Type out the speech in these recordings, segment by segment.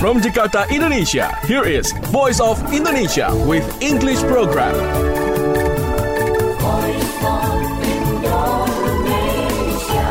From Jakarta, Indonesia, here is Voice of Indonesia with English program. Voice of Indonesia.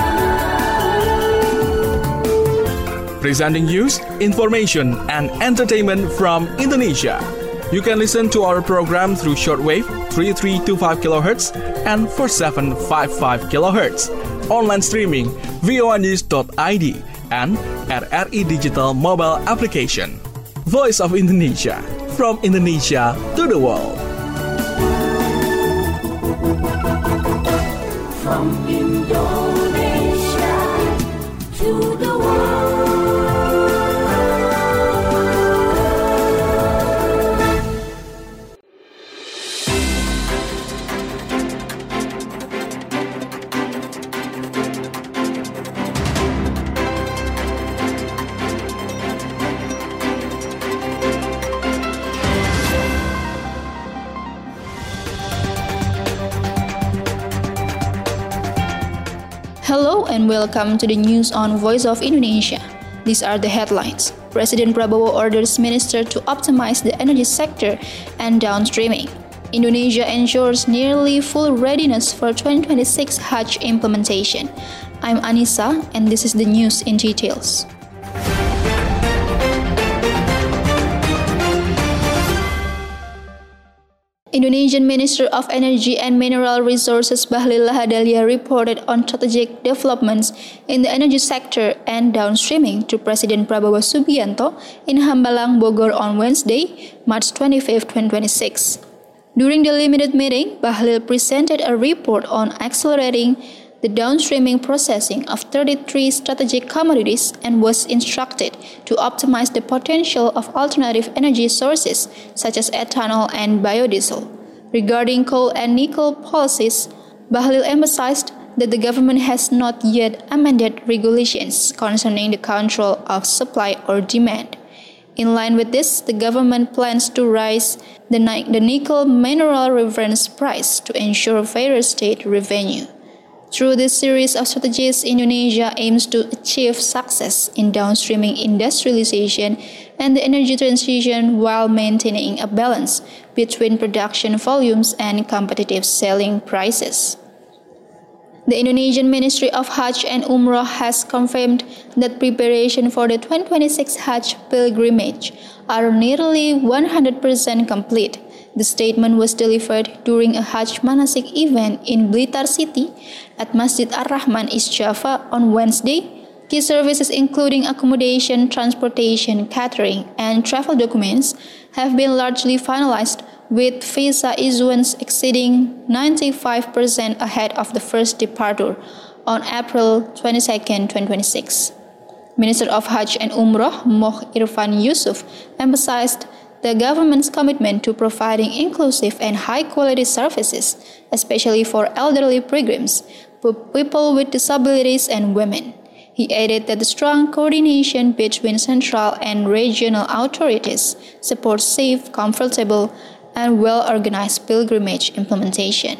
Presenting news, information, and entertainment from Indonesia. You can listen to our program through shortwave 3325 kHz and 4755 kHz. Online streaming voanews.id and at RI Digital mobile application. Voice of Indonesia, from Indonesia to the world. From Indonesia to the world. Hello and welcome to the news on Voice of Indonesia. These are the headlines. President Prabowo orders minister to optimize the energy sector and downstreaming. Indonesia ensures nearly full readiness for 2026 Hajj implementation. I'm Anissa and this is the news in details. Indonesian Minister of Energy and Mineral Resources Bahlil Lahadalia reported on strategic developments in the energy sector and downstreaming to President Prabowo Subianto in Hambalang, Bogor on Wednesday, March 25, 2026. During the limited meeting, Bahlil presented a report on accelerating the downstreaming processing of 33 strategic commodities and was instructed to optimize the potential of alternative energy sources such as ethanol and biodiesel. Regarding coal and nickel policies, Bahlil emphasized that the government has not yet amended regulations concerning the control of supply or demand. In line with this, the government plans to raise the nickel mineral reference price to ensure fairer state revenue. Through this series of strategies, Indonesia aims to achieve success in downstreaming industrialization and the energy transition while maintaining a balance between production volumes and competitive selling prices. The Indonesian Ministry of Hajj and Umrah has confirmed that preparation for the 2026 Hajj pilgrimage are nearly 100% complete. The statement was delivered during a Hajj Manasik event in Blitar City at Masjid Ar-Rahman East Java on Wednesday. Key services including accommodation, transportation, catering, and travel documents have been largely finalized, with visa issuance exceeding 95% ahead of the first departure on April 22, 2026. Minister of Hajj and Umrah Moh Irfan Yusuf emphasized the government's commitment to providing inclusive and high-quality services, especially for elderly pilgrims, people with disabilities, and women. He added that the strong coordination between central and regional authorities supports safe, comfortable, and well-organized pilgrimage implementation.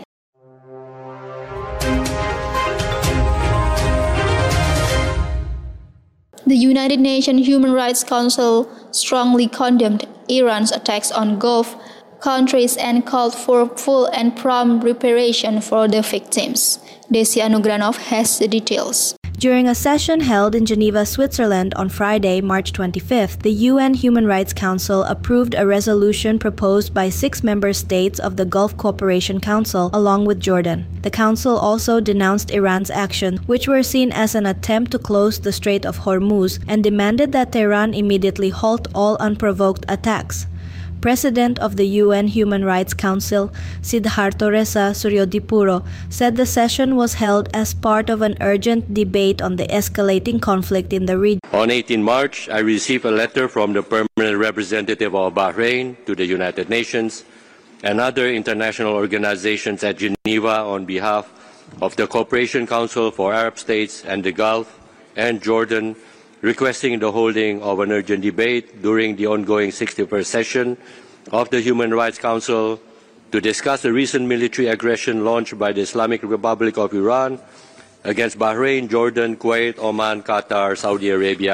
The United Nations Human Rights Council strongly condemned Iran's attacks on Gulf countries and called for full and prompt reparation for the victims. Desi Anugranov has the details. During a session held in Geneva, Switzerland on Friday, March 25th, the UN Human Rights Council approved a resolution proposed by 6 member states of the Gulf Cooperation Council, along with Jordan. The Council also denounced Iran's actions, which were seen as an attempt to close the Strait of Hormuz, and demanded that Tehran immediately halt all unprovoked attacks. President of the UN Human Rights Council, Siddhartha Reza Suryodipuro, said the session was held as part of an urgent debate on the escalating conflict in the region. On 18 March, I received a letter from the permanent representative of Bahrain to the United Nations and other international organizations at Geneva on behalf of the Cooperation Council for Arab States and the Gulf and Jordan, requesting the holding of an urgent debate during the ongoing 61st session of the Human Rights Council to discuss the recent military aggression launched by the Islamic Republic of Iran against Bahrain, Jordan, Kuwait, Oman, Qatar, Saudi Arabia,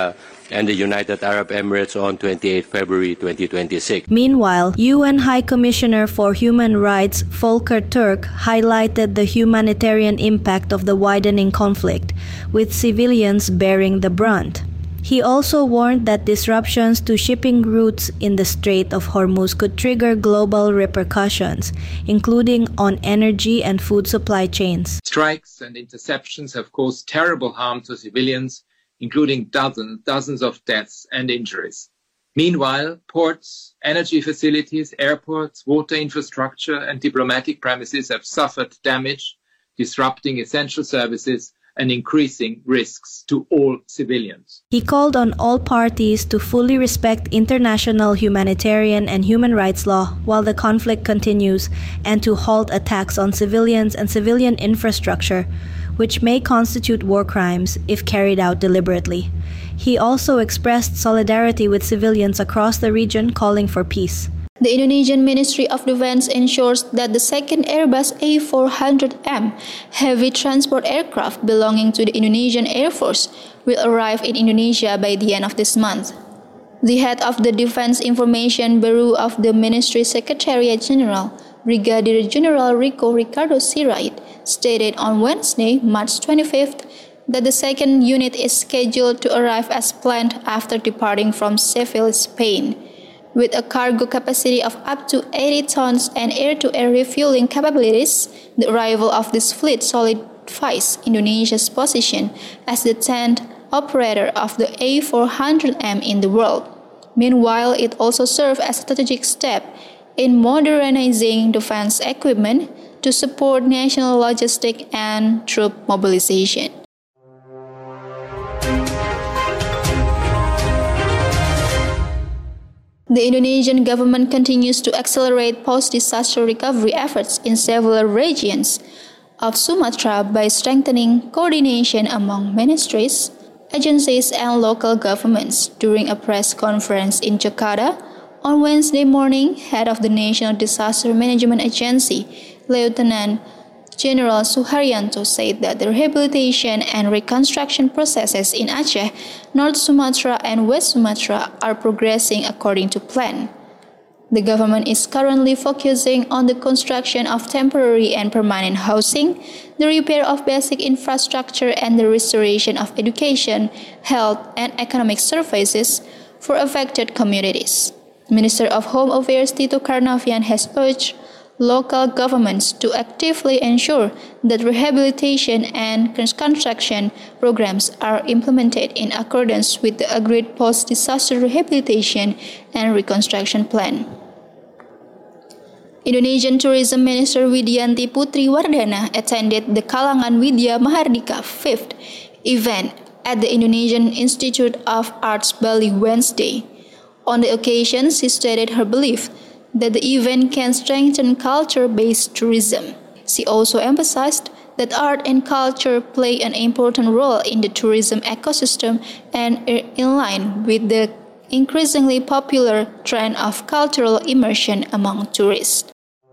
and the United Arab Emirates on 28 February 2026. Meanwhile, UN High Commissioner for Human Rights Volker Turk highlighted the humanitarian impact of the widening conflict, with civilians bearing the brunt. He also warned that disruptions to shipping routes in the Strait of Hormuz could trigger global repercussions, including on energy and food supply chains. Strikes and interceptions have caused terrible harm to civilians, including dozens of deaths and injuries. Meanwhile, ports, energy facilities, airports, water infrastructure, and diplomatic premises have suffered damage, disrupting essential services and increasing risks to all civilians. He called on all parties to fully respect international humanitarian and human rights law while the conflict continues, and to halt attacks on civilians and civilian infrastructure, which may constitute war crimes if carried out deliberately. He also expressed solidarity with civilians across the region, calling for peace. The Indonesian Ministry of Defense ensures that the second Airbus A400M heavy transport aircraft belonging to the Indonesian Air Force will arrive in Indonesia by the end of this month. The head of the Defense Information Bureau of the Ministry Secretariat General, Brigadier General Ricardo Sirait, stated on Wednesday, March 25th, that the second unit is scheduled to arrive as planned after departing from Seville, Spain. With a cargo capacity of up to 80 tons and air-to-air refueling capabilities, the arrival of this fleet solidifies Indonesia's position as the 10th operator of the A400M in the world. Meanwhile, it also serves as a strategic step in modernizing defense equipment to support national logistic and troop mobilization. The Indonesian government continues to accelerate post-disaster recovery efforts in several regions of Sumatra by strengthening coordination among ministries, agencies, and local governments. During a press conference in Jakarta on Wednesday morning, head of the National Disaster Management Agency, Lieutenant General Suharyanto, said that the rehabilitation and reconstruction processes in Aceh, North Sumatra, and West Sumatra are progressing according to plan. The government is currently focusing on the construction of temporary and permanent housing, the repair of basic infrastructure, and the restoration of education, health, and economic services for affected communities. Minister of Home Affairs Tito Karnavian has urged local governments to actively ensure that rehabilitation and construction programs are implemented in accordance with the agreed post-disaster rehabilitation and reconstruction plan. Indonesian Tourism Minister Widianti Putri Wardana attended the Kalangan Widya Mahardika 5th event at the Indonesian Institute of Arts Bali Wednesday. On the occasion, she stated her belief that the event can strengthen culture-based tourism. She also emphasized that art and culture play an important role in the tourism ecosystem and are in line with the increasingly popular trend of cultural immersion among tourists.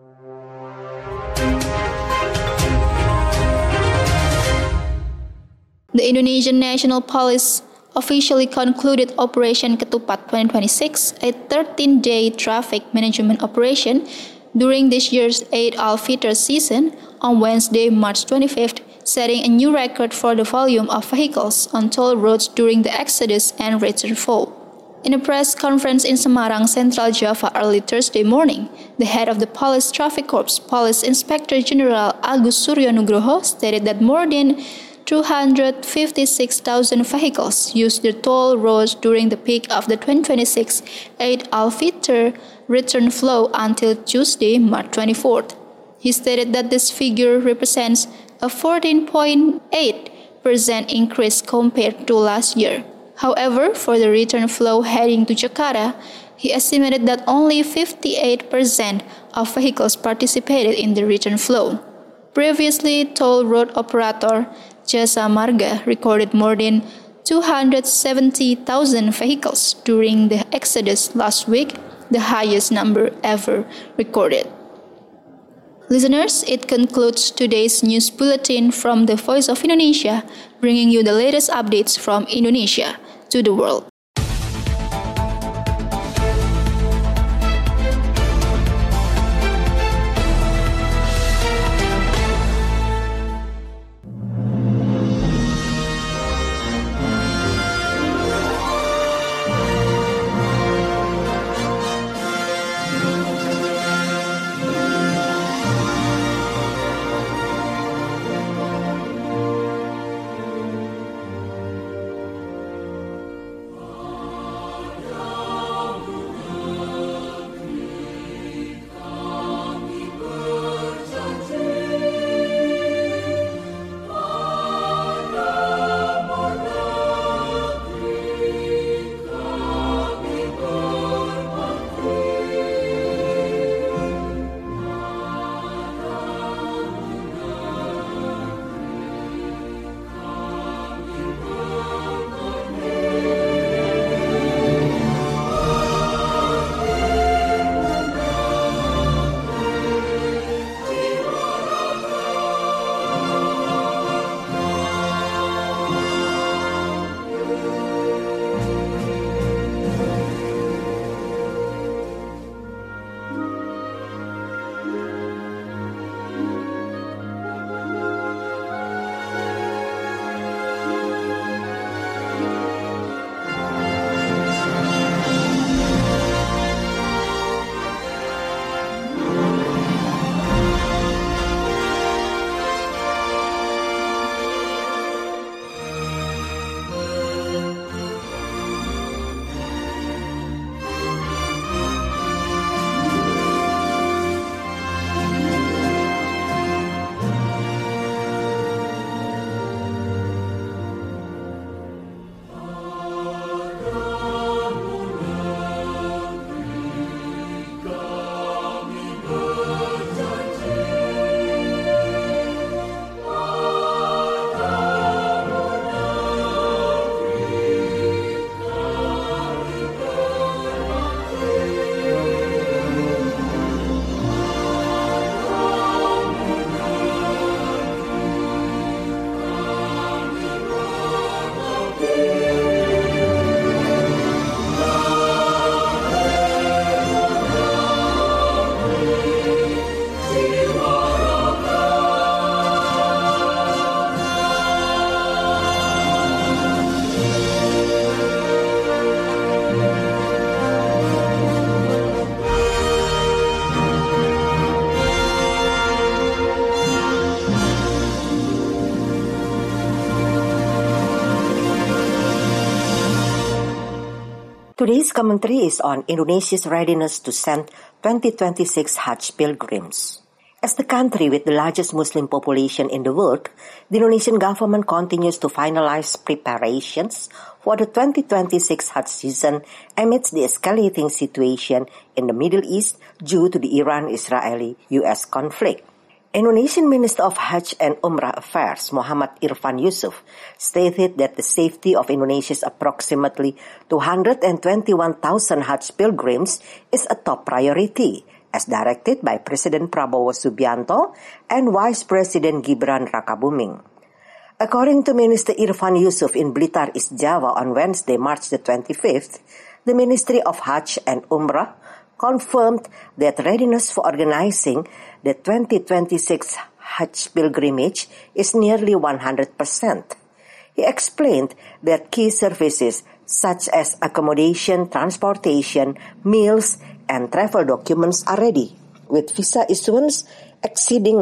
The Indonesian National Police officially concluded Operation Ketupat 2026, a 13-day traffic management operation during this year's Eid al-Fitr season on Wednesday, March 25th, setting a new record for the volume of vehicles on toll roads during the exodus and return flow. In a press conference in Semarang, Central Java early Thursday morning, the head of the Police Traffic Corps, Police Inspector General Agus Suryo Nugroho, stated that more than 256,000 vehicles used the toll roads during the peak of the 2026 Eid al-Fitr return flow until Tuesday, March 24th. He stated that this figure represents a 14.8% increase compared to last year. However, for the return flow heading to Jakarta, he estimated that only 58% of vehicles participated in the return flow. Previously, toll road operator Jasa Marga recorded more than 270,000 vehicles during the exodus last week, the highest number ever recorded. Listeners, it concludes today's news bulletin from the Voice of Indonesia, bringing you the latest updates from Indonesia to the world. Today's commentary is on Indonesia's readiness to send 2026 Hajj pilgrims. As the country with the largest Muslim population in the world, the Indonesian government continues to finalize preparations for the 2026 Hajj season amidst the escalating situation in the Middle East due to the Iran-Israeli-US conflict. Indonesian Minister of Hajj and Umrah Affairs, Muhammad Irfan Yusuf, stated that the safety of Indonesia's approximately 221,000 Hajj pilgrims is a top priority, as directed by President Prabowo Subianto and Vice President Gibran Rakabuming. According to Minister Irfan Yusuf in Blitar, East Java on Wednesday, March the 25th, the Ministry of Hajj and Umrah confirmed that readiness for organizing the 2026 Hajj pilgrimage is nearly 100%. He explained that key services such as accommodation, transportation, meals, and travel documents are ready, with visa issuance exceeding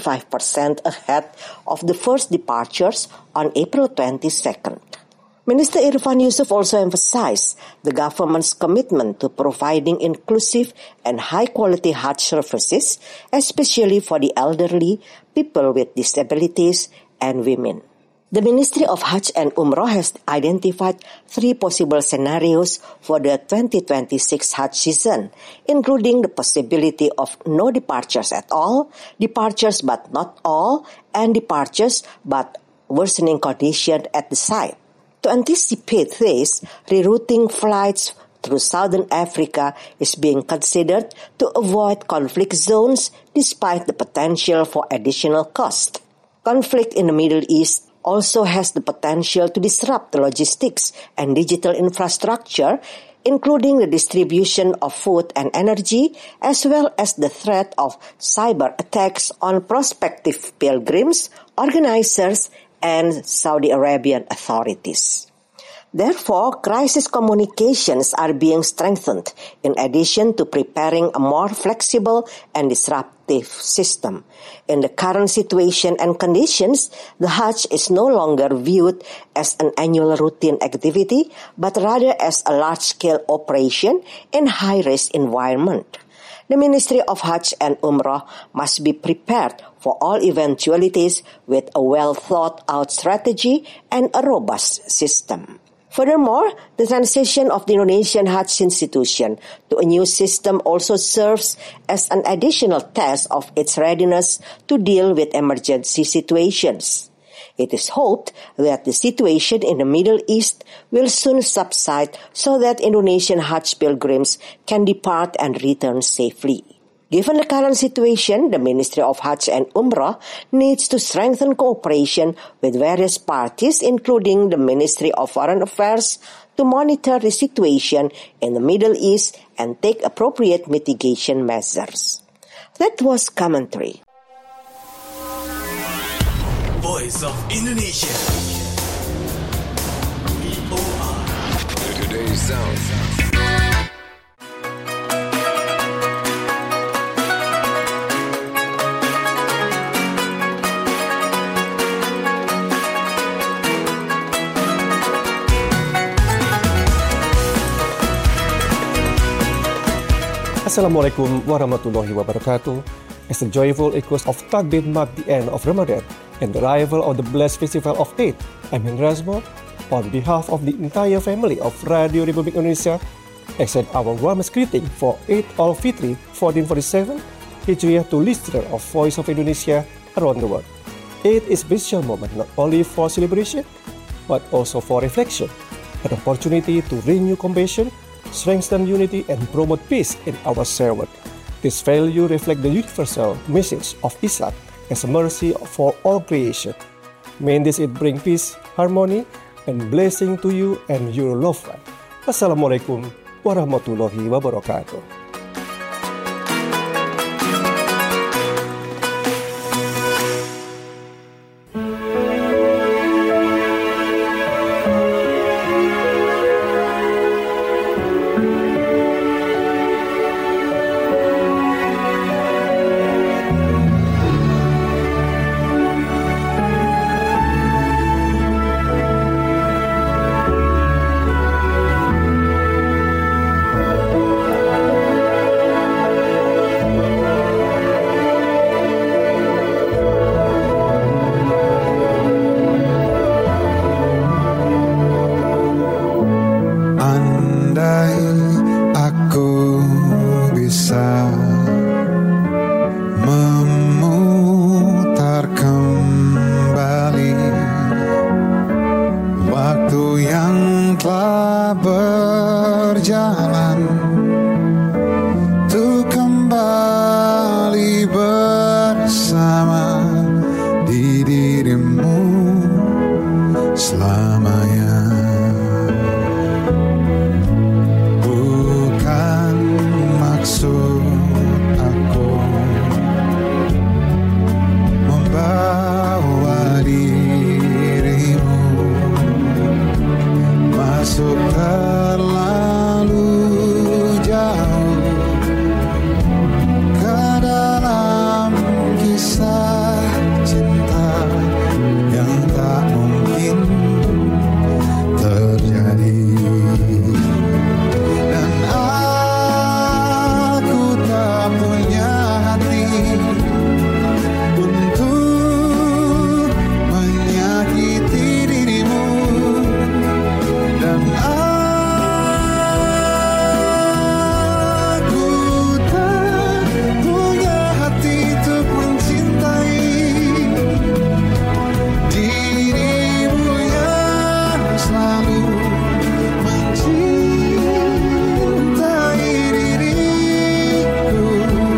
95% ahead of the first departures on April 22nd. Minister Irfan Yusuf also emphasized the government's commitment to providing inclusive and high-quality Hajj services, especially for the elderly, people with disabilities, and women. The Ministry of Hajj and Umrah has identified 3 possible scenarios for the 2026 Hajj season, including the possibility of no departures at all, departures but not all, and departures but worsening condition at the site. To anticipate this, rerouting flights through Southern Africa is being considered to avoid conflict zones despite the potential for additional cost. Conflict in the Middle East also has the potential to disrupt the logistics and digital infrastructure, including the distribution of food and energy, as well as the threat of cyber attacks on prospective pilgrims, organizers, and Saudi Arabian authorities. Therefore, crisis communications are being strengthened in addition to preparing a more flexible and disruptive system. In the current situation and conditions, the Hajj is no longer viewed as an annual routine activity, but rather as a large-scale operation in high-risk environment. The Ministry of Hajj and Umrah must be prepared for all eventualities with a well-thought-out strategy and a robust system. Furthermore, the transition of the Indonesian Hajj institution to a new system also serves as an additional test of its readiness to deal with emergency situations. It is hoped that the situation in the Middle East will soon subside so that Indonesian Hajj pilgrims can depart and return safely. Given the current situation, the Ministry of Hajj and Umrah needs to strengthen cooperation with various parties, including the Ministry of Foreign Affairs, to monitor the situation in the Middle East and take appropriate mitigation measures. That was commentary. Voice of Indonesia. VOA. Today's sound. Assalamualaikum warahmatullahi wabarakatuh. As the joyful echoes of Takbir mark the end of Ramadan and the arrival of the blessed festival of Eid, Amin Razmo, on behalf of the entire family of Radio Republik Indonesia, extend our warmest greeting for Eid al-Fitri 1447 Hijriah to listeners of Voice of Indonesia around the world. Eid is a special moment not only for celebration, but also for reflection, an opportunity to renew compassion, strengthen unity, and promote peace in our shared world. This value reflects the universal message of Islam as a mercy for all creation. May this Eid bring peace, harmony, and blessing to you and your loved one. Assalamualaikum warahmatullahi wabarakatuh. bersama di dirimu selamanya. Bukan maksud aku membawa dirimu masuk terlalu jauh ke dalam kisah cinta yang tak mungkin terjadi. Dan aku tak punya hati untuk menyakiti dirimu. Dan aku tak punya hati untuk mencintai dirimu yang selalu mencintai diriku.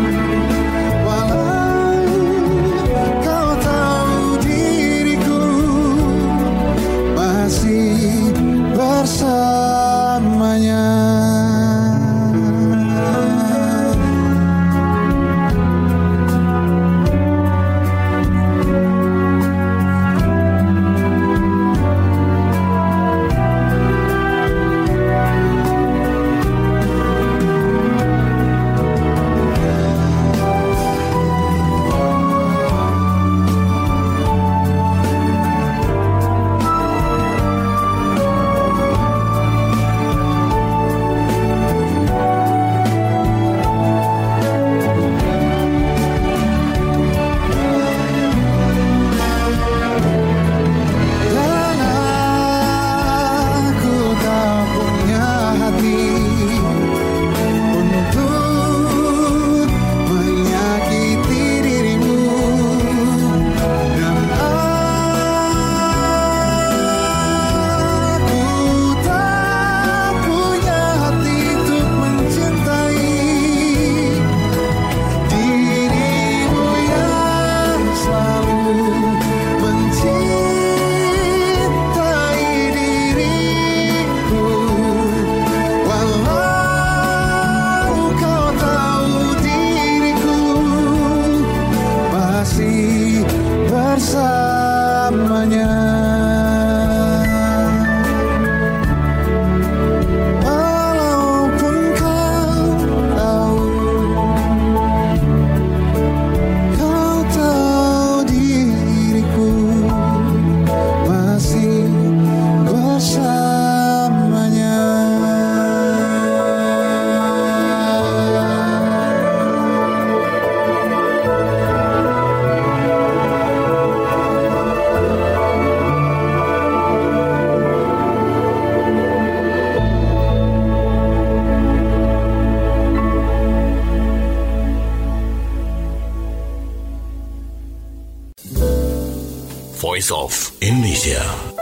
Walau kau tahu diriku masih bersamanya. Dan aku tak punya hati untuk menyakiti dirimu. Dan aku tak punya hati untuk mencintai dirimu yang selalu mencintai diriku. Walau kau tahu diriku masih bersamanya. Walaupun kau tahu diriku masih bersamanya. Voice of Indonesia.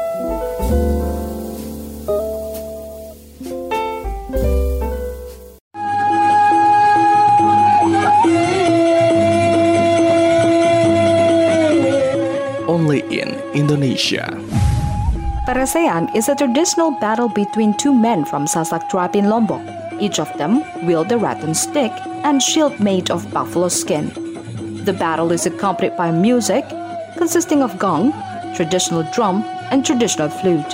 Only in Indonesia. Peresean is a traditional battle between two men from Sasak tribe in Lombok. Each of them wield a rattan stick and shield made of buffalo skin. The battle is accompanied by music consisting of gong, traditional drum, and traditional flute.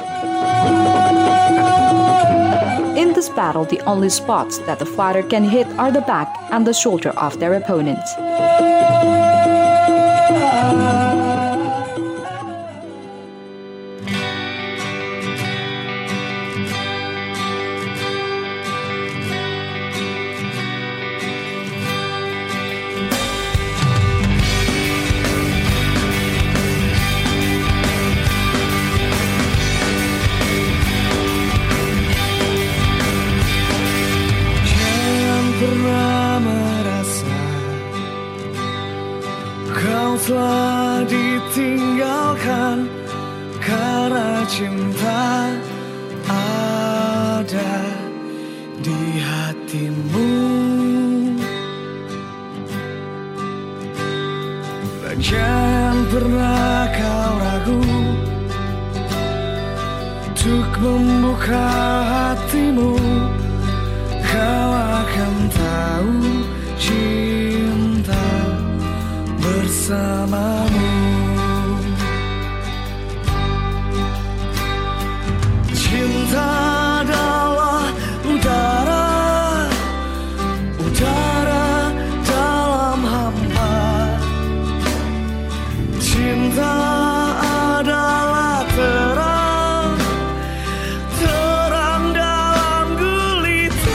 In this battle, the only spots that the fighter can hit are the back and the shoulder of their opponent. Jangan pernah merasa kau telah ditinggalkan, karena cinta ada di hatimu. Jangan pernah kau ragu untuk membuka hatimu. Kau akan tahu cinta bersamamu. Cinta adalah udara, udara dalam hampa. Cinta adalah terang, terang dalam gulita.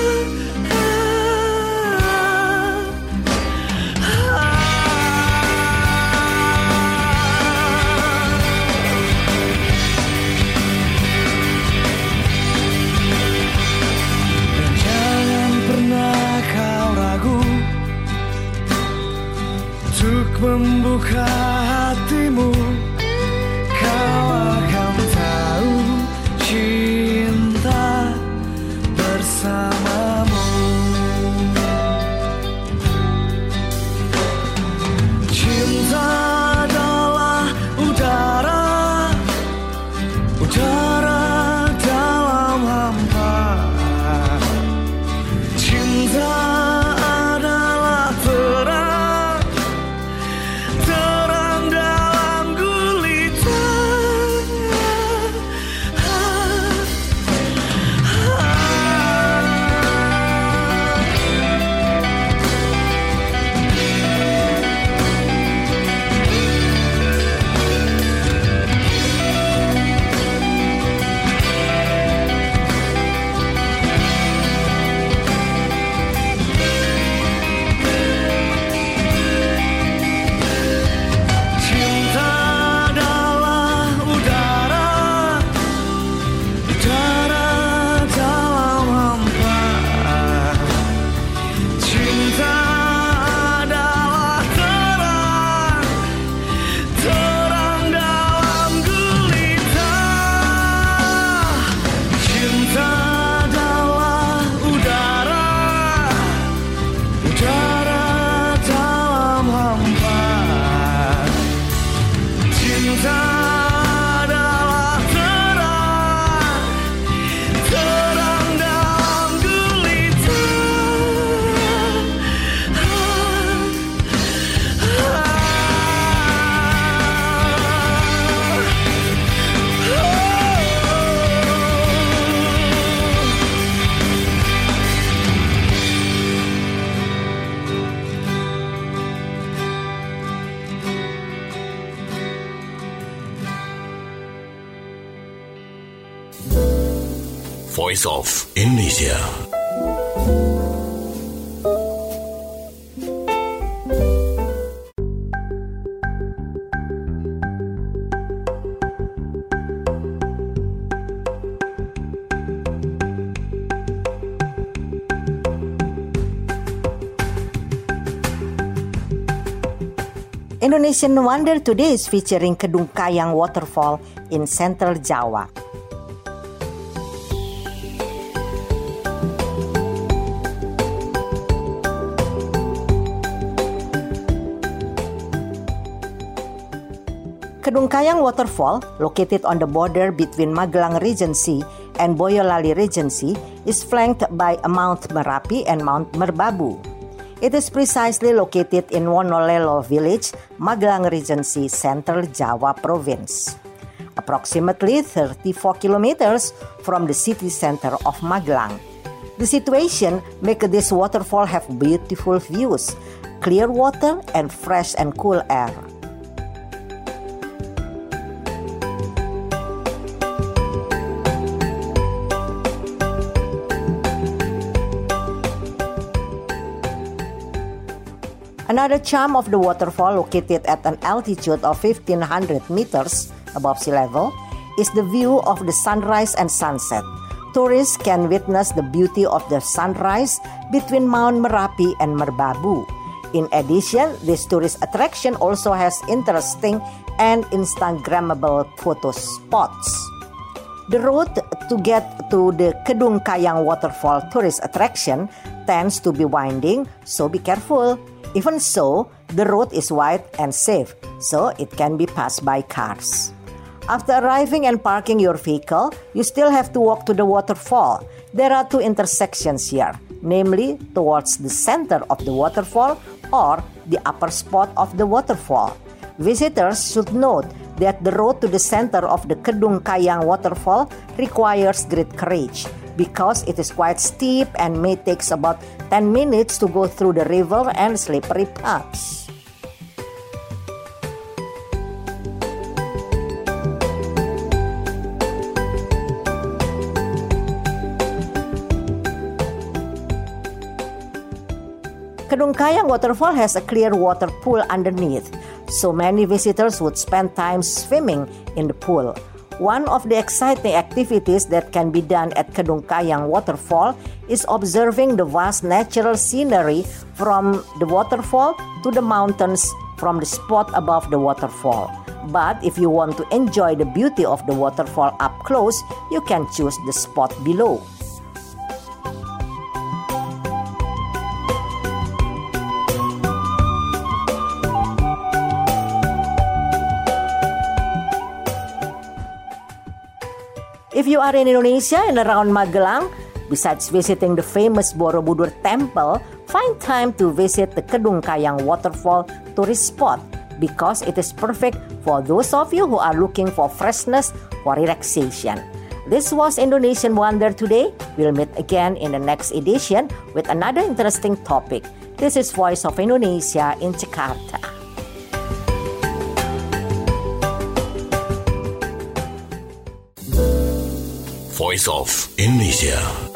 Dan jangan pernah kau ragu untuk membuka hatimu. Kau akan tahu cinta bersamamu. Cinta adalah udara, udara dalam hampa. Cinta adalah terang, terang dalam gulita. Cinta adalah udara, udara dalam hampa. Cinta adalah terang, terang dalam gulita. Cinta adalah udara, udara dalam hampa. Cinta adalah terang, terang dalam gulita. Voice of Indonesia. Indonesian Wonder today is featuring Kedung Kayang Waterfall in Central Java. Kedung Kayang Waterfall, located on the border between Magelang Regency and Boyolali Regency, is flanked by Mount Merapi and Mount Merbabu. It is precisely located in Wonolelo village, Magelang Regency, Central Java Province. Approximately 34 kilometers from the city center of Magelang. The situation makes this waterfall have beautiful views, clear water, and fresh and cool air. Another charm of the waterfall, located at an altitude of 1,500 meters above sea level, is the view of the sunrise and sunset. Tourists can witness the beauty of the sunrise between Mount Merapi and Merbabu. In addition, this tourist attraction also has interesting and Instagrammable photo spots. The road to get to the Kedung Kayang waterfall tourist attraction tends to be winding, so be careful. Even so, The road is wide and safe, so it can be passed by cars. After arriving and parking your vehicle, you still have to walk to the waterfall. There are two intersections here, namely towards the center of the waterfall or the upper spot of the waterfall. Visitors should note that the road to the center of the Kedung Kayang waterfall requires great courage because it is quite steep and may take about 10 minutes to go through the river and slippery paths. Kedung Kayang waterfall has a clear water pool underneath, so many visitors would spend time swimming in the pool. One of the exciting activities that can be done at Kedung Kayang waterfall is observing the vast natural scenery from the waterfall to the mountains from the spot above the waterfall. But if you want to enjoy the beauty of the waterfall up close, you can choose the spot below. If you are in Indonesia and around Magelang, besides visiting the famous Borobudur Temple, find time to visit the Kedung Kayang waterfall tourist spot because it is perfect for those of you who are looking for freshness or relaxation. This was Indonesian Wonder today. We'll meet again in the next edition with another interesting topic. This is Voice of Indonesia in Jakarta. Voice of Indonesia.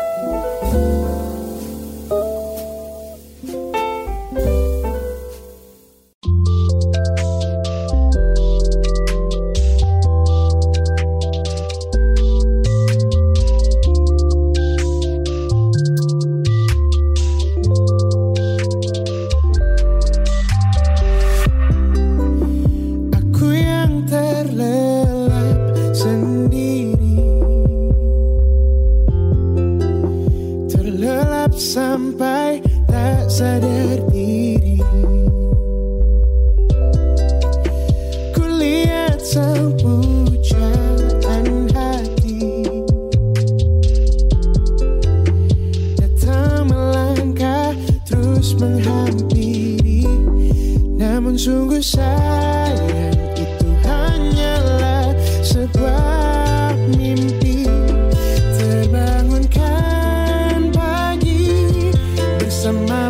Sampai tak sadar diri, kulihat sang pujaan hati datang melangkah terus menghampiri. Namun sungguh sayang, itu hanyalah sebuah mimpi. Terbangunkan bersama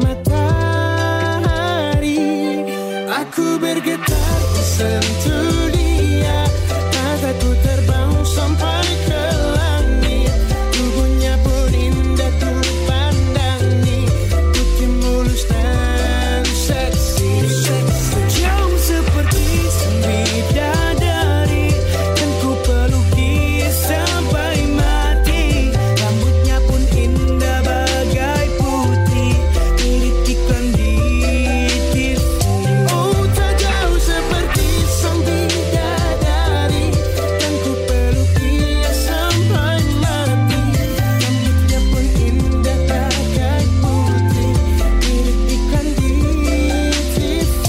matahari, aku bergetar tersentuh dia. Mataku terbang sampai ke langit, tubuhnya pun indah ku pandangi, putih mulus dan seksi. Jauh seperti bidadari, dan ku peluk dia sampai mati. Rambutnya pun indah bagai putih, mirip iklan di TV. Oh, tak jauh seperti sang bidadari, dan ku peluk dia sampai mati. Rambutnya pun indah bagai putih, mirip iklan di TV.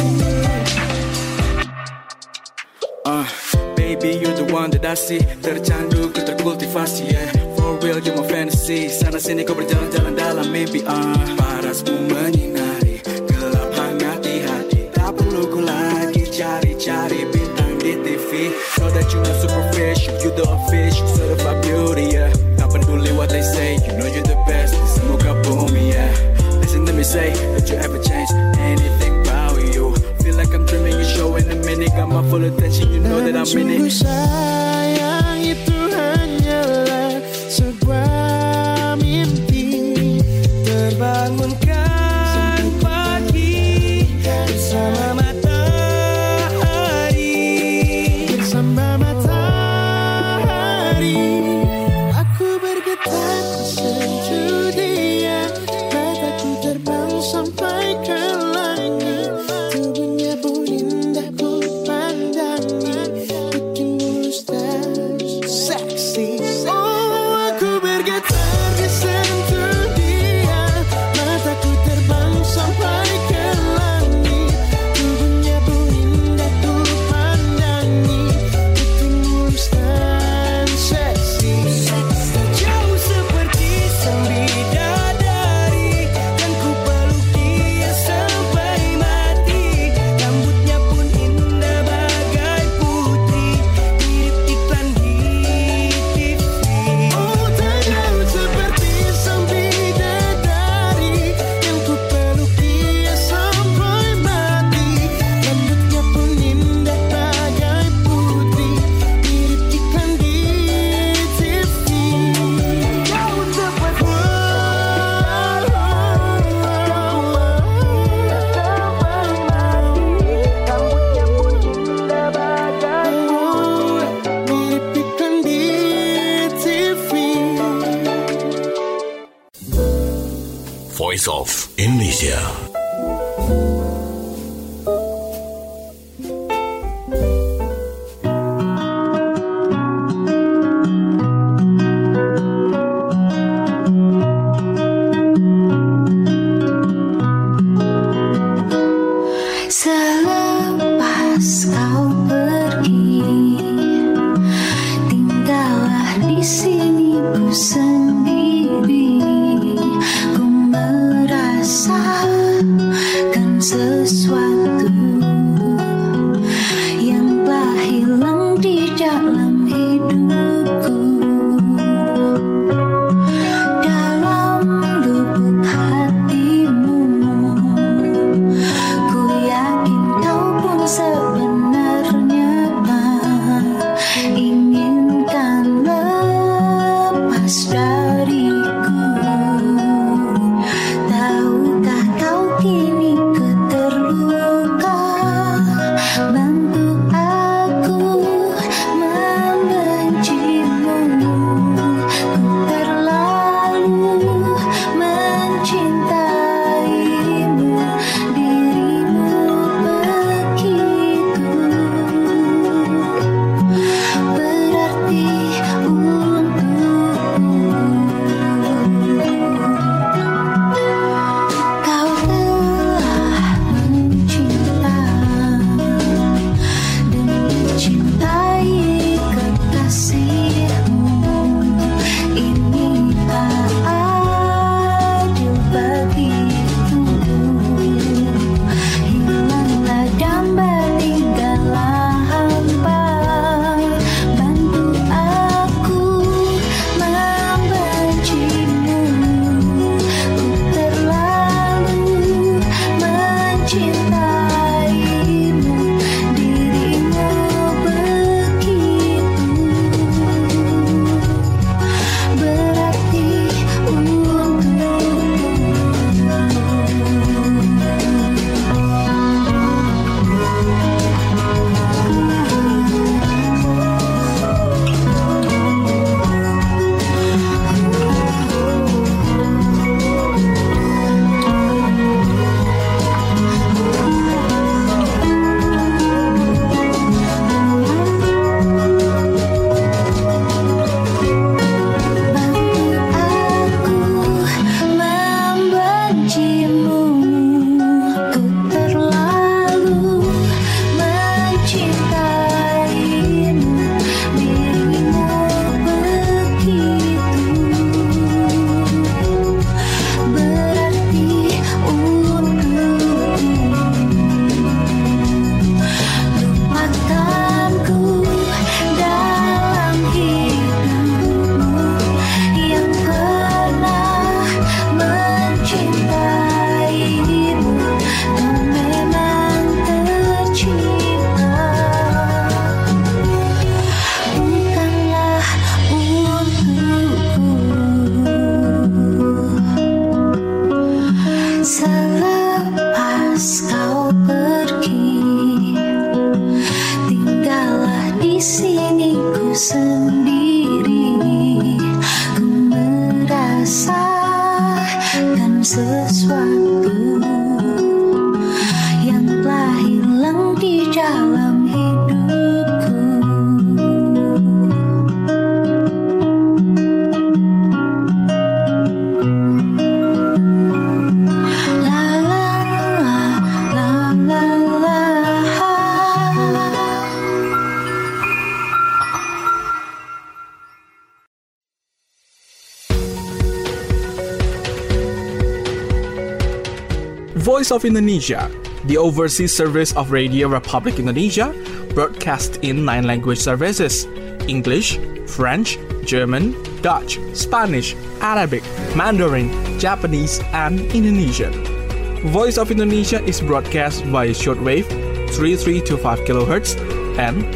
Baby, you're the one that I see. Tercandu, ku terkultivasi, yeah. For real, you're my fantasy. Sana sini kau berjalan-jalan dalam mimpi, parasmu menyinari, gelap hangat di hati. Tak perlu ku lagi cari-cari bintang di TV. Know that you not superficial, you the official certified beauty, yeah. Tak peduli what they say, you know you're the best di semuka bumi, yeah. Listen to me say, don't you ever change anything about you. Feel like I'm dreaming, you show in a minute. Got my full attention, you know that I'm in it. Sayang, itu hanyalah sebuah mimpi. Terbangunkan pagi bersama matahari, bersama matahari. Aku bergetar tersentuh dia, mataku terbang sampai ke langit, tubuhnya pun indah ku pandangi, bikin mulus dan Indonesia. Voice of Indonesia, the overseas service of Radio Republic Indonesia, broadcast in 9 language services: English, French, German, Dutch, Spanish, Arabic, Mandarin, Japanese, and Indonesian. Voice of Indonesia is broadcast via shortwave 3325 kHz and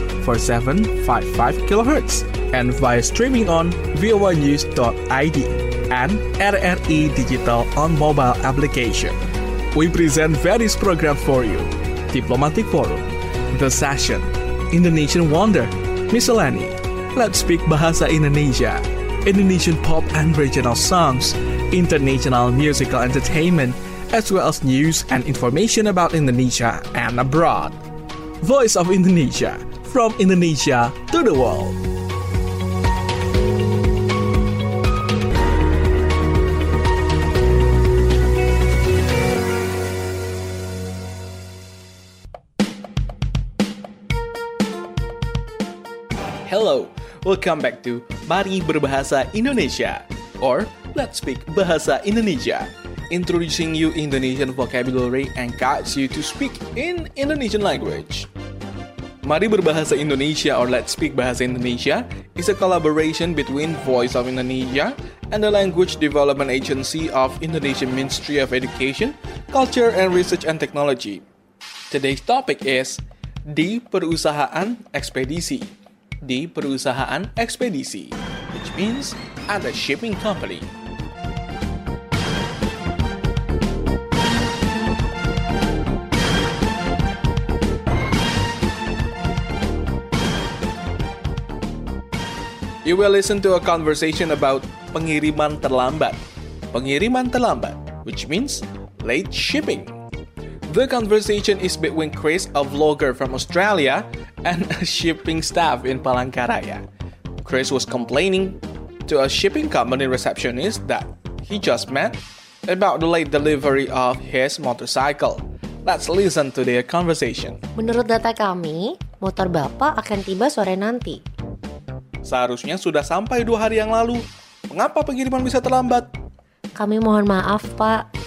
4755 kHz, and via streaming on voanews.id and RRI Digital on mobile application. We present various programs for you: Diplomatic Forum, The Session, Indonesian Wonder, Miscellany, Let's Speak Bahasa Indonesia, Indonesian Pop and Regional Songs, International Musical Entertainment, as well as news and information about Indonesia and abroad. Voice of Indonesia, from Indonesia to the world. Hello, welcome back to Mari Berbahasa Indonesia, or Let's Speak Bahasa Indonesia, introducing you Indonesian vocabulary and guides you to speak in Indonesian language. Mari Berbahasa Indonesia, or Let's Speak Bahasa Indonesia, is a collaboration between Voice of Indonesia and the Language Development Agency of Indonesian Ministry of Education, Culture and Research and Technology. Today's topic is di perusahaan ekspedisi. Di perusahaan ekspedisi, which means at a shipping company. You will listen to a conversation about pengiriman terlambat. Pengiriman terlambat, which means late shipping. The conversation is between Chris, a vlogger from Australia, and a shipping staff in Palangkaraya. Chris was complaining to a shipping company receptionist that he just met about the late delivery of his motorcycle. Let's listen to their conversation. Menurut data kami, motor Bapak akan tiba sore nanti. Seharusnya sudah sampai 2 hari yang lalu. Mengapa pengiriman bisa terlambat? Kami mohon maaf, Pak.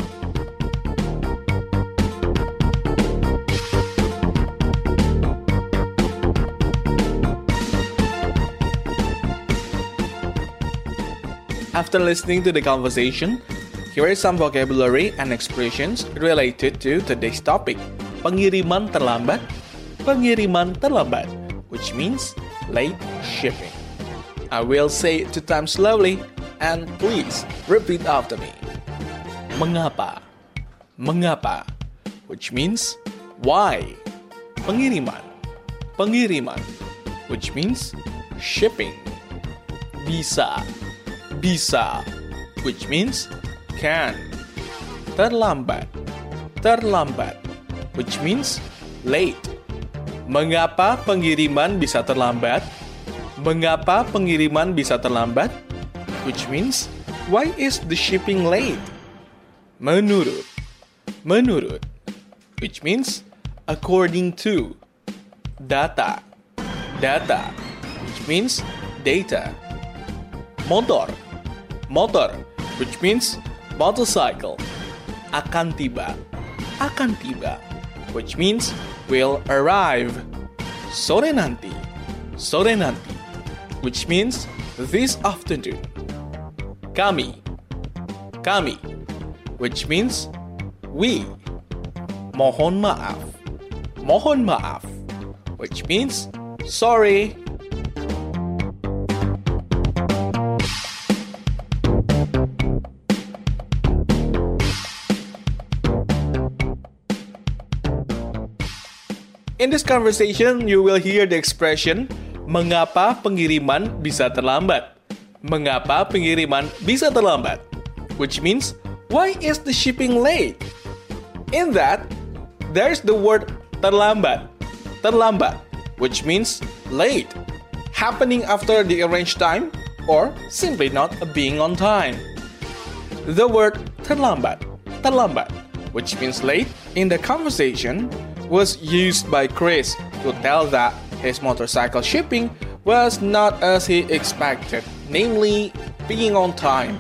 After listening to the conversation, here is some vocabulary and expressions related to today's topic, pengiriman terlambat. Pengiriman terlambat, which means late shipping. I will say it 2 times slowly, and please repeat after me. Mengapa? Mengapa, which means why. Pengiriman. Pengiriman, which means shipping. Bisa. Bisa, which means can. Terlambat. Terlambat, which means late. Mengapa pengiriman bisa terlambat? Mengapa pengiriman bisa terlambat? Which means why is the shipping late? Menurut. Menurut, which means according to. Data. Data, which means data. Motor. Motor, which means motorcycle. Akan tiba. Akan tiba, which means will arrive. Sore nanti. Sore nanti, which means this afternoon. Kami. Kami, which means we. Mohon maaf. Mohon maaf, which means sorry. In this conversation, you will hear the expression, mengapa pengiriman bisa terlambat? Mengapa pengiriman bisa terlambat? Which means, why is the shipping late? In that, there's the word terlambat. Terlambat, which means late, happening after the arranged time, or simply not being on time. The word terlambat, terlambat, which means late, in the conversation, was used by Chris to tell that his motorcycle shipping was not as he expected, namely being on time.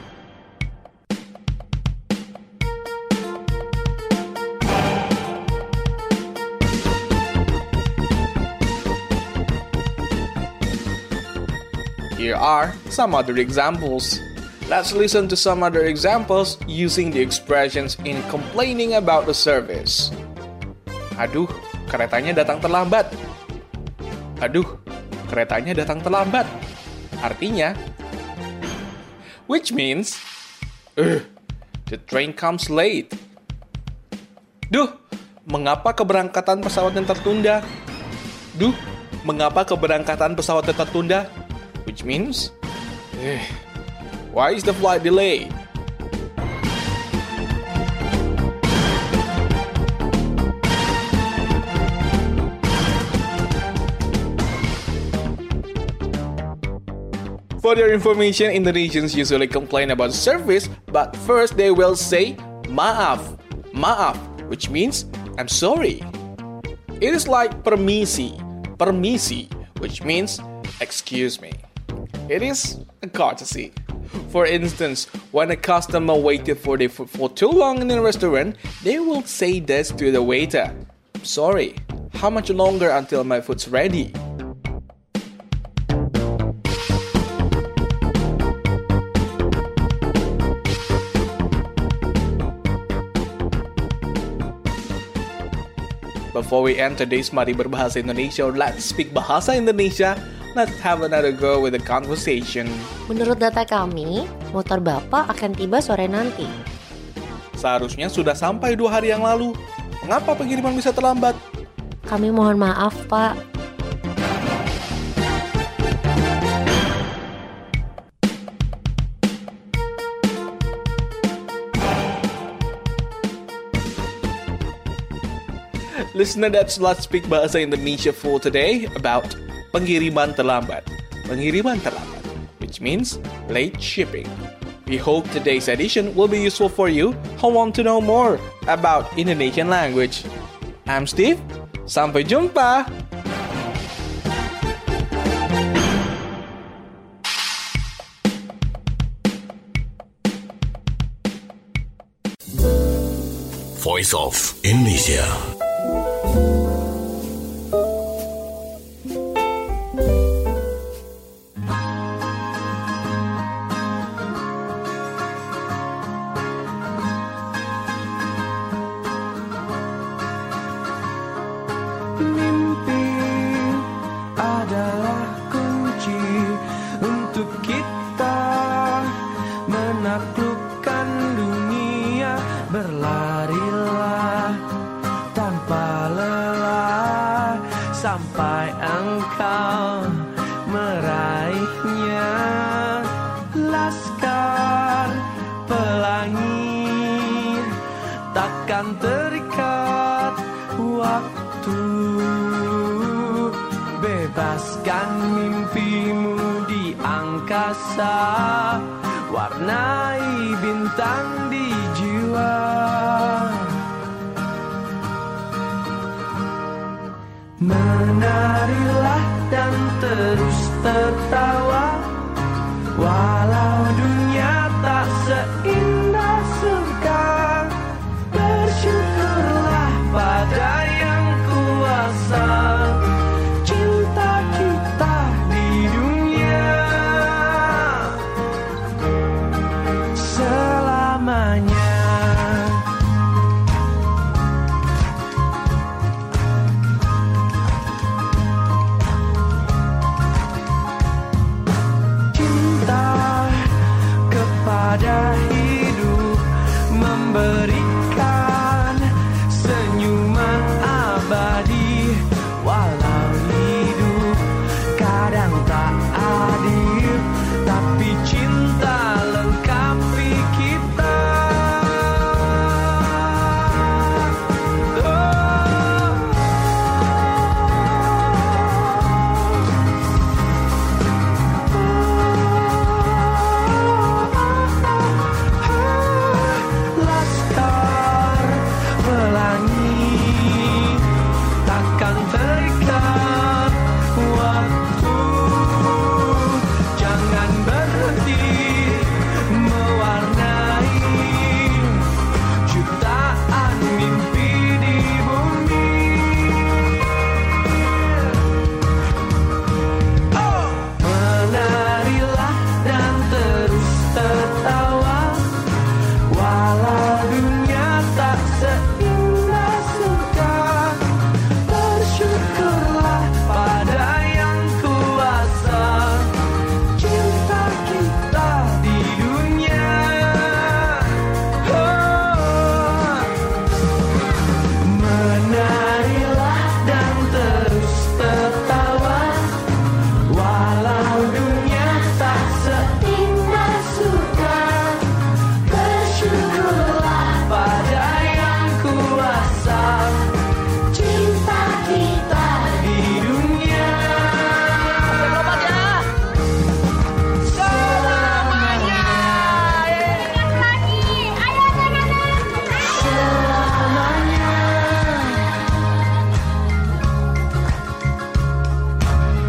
Here are some other examples. Let's listen to some other examples using the expressions in complaining about the service. Aduh, keretanya datang terlambat. Aduh, keretanya datang terlambat. Artinya, which means, the train comes late. Duh, mengapa keberangkatan pesawatnya tertunda? Duh, mengapa keberangkatan pesawatnya tertunda? Which means, why is the flight delayed? For your information, Indonesians usually complain about service, but first they will say maaf, maaf, which means I'm sorry. It is like permisi, permisi, which means excuse me. It is a courtesy. For instance, when a customer waited for their food for too long in a restaurant, they will say this to the waiter. Sorry, how much longer until my food's ready? Before we end today's Mari Berbahasa Indonesia or Let's Speak Bahasa Indonesia, let's have another go with the conversation. Menurut data kami, motor Bapak akan tiba sore nanti. Seharusnya sudah sampai 2 hari yang lalu. Mengapa pengiriman bisa terlambat? Kami mohon maaf, Pak. Listener, that's Let's Speak Bahasa Indonesia for today about pengiriman terlambat. Pengiriman terlambat, which means late shipping. We hope today's edition will be useful for you who want to know more about Indonesian language. I'm Steve. Sampai jumpa. Voice of Indonesia. Sampai engkau meraihnya. Laskar pelangi takkan terikat waktu. Bebaskan mimpimu di angkasa, warnai bintang di jiwa. Menarilah dan terus tertawa, walau dunia tak seindah surga. Bersyukurlah pada yang kuasa, cinta kita di dunia selamanya. Pada hidup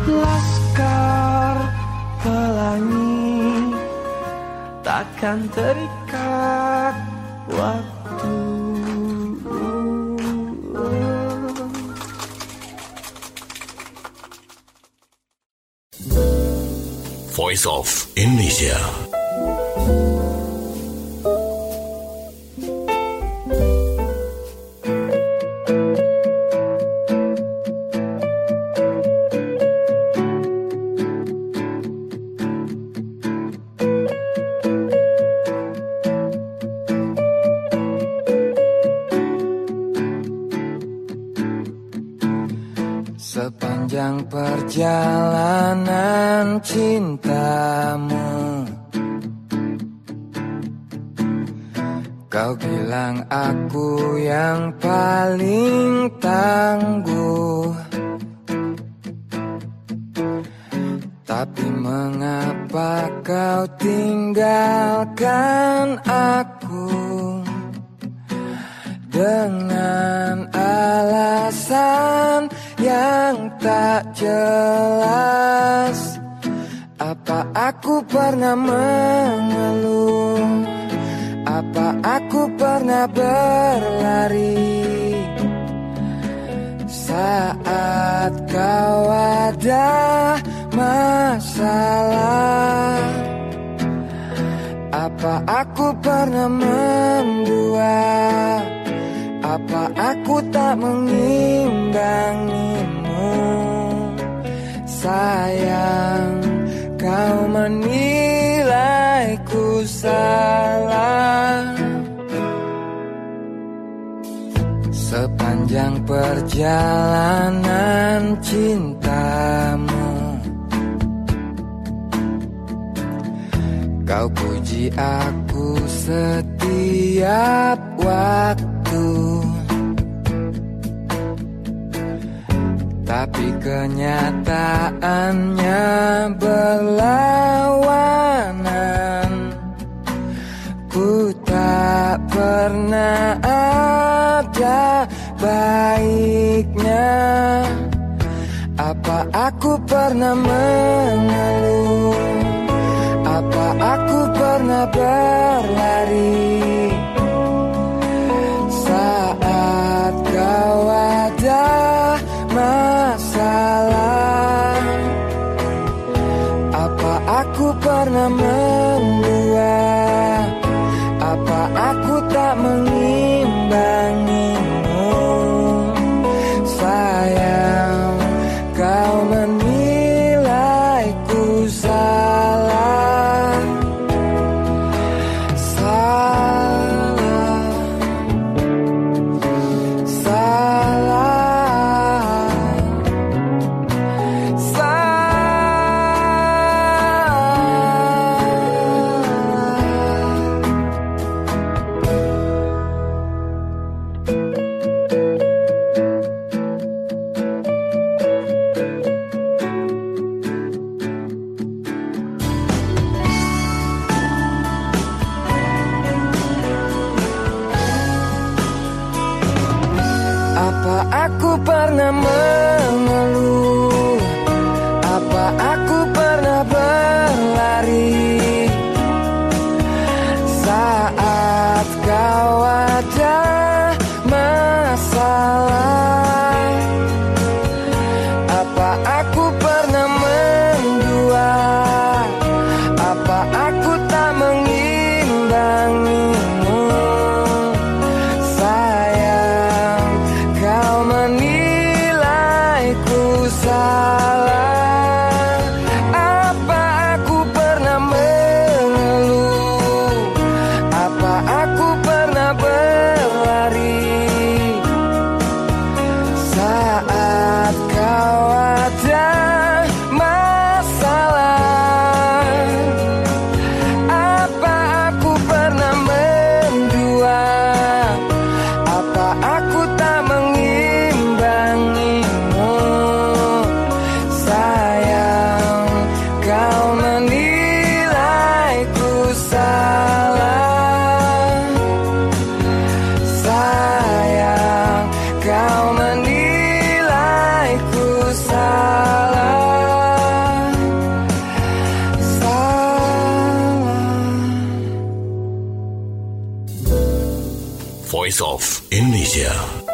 Laskar pelangi takkan terikat waktu. Voice of Indonesia. Sepanjang perjalanan cintamu, kau bilang aku yang paling tangguh. Tapi mengapa kau tinggalkan aku dengan alasan yang tak jelas? Apa aku pernah mengeluh? Apa aku pernah berlari saat kau ada masalah? Apa aku pernah mendua? Apa aku tak mengimbangimu? Sayang, kau menilaiku salah. Sepanjang perjalanan cintamu, kau puji aku setiap waktu. Tapi kenyataannya berlawanan. Ku tak pernah ada baiknya. Apa aku pernah mengeluh? Apa aku pernah berlari saat kau ada masalah? Apa aku pernah mendua? Apa aku tak mengimbangimu? Sayang, kau menilaiku salah. Salah, salah, apa aku pernah mengeluh? Apa aku pernah berlari saat kau ada masalah? Apa aku pernah mendua? Apa aku tak mengimbangimu? Sayang, kau menilaiku salah. Apa aku pernah mengeluh? Apa aku pernah berlari saat kau ada masalah? Apa aku pernah mendua? Apa aku tak mengimbangimu? Voice of Indonesia.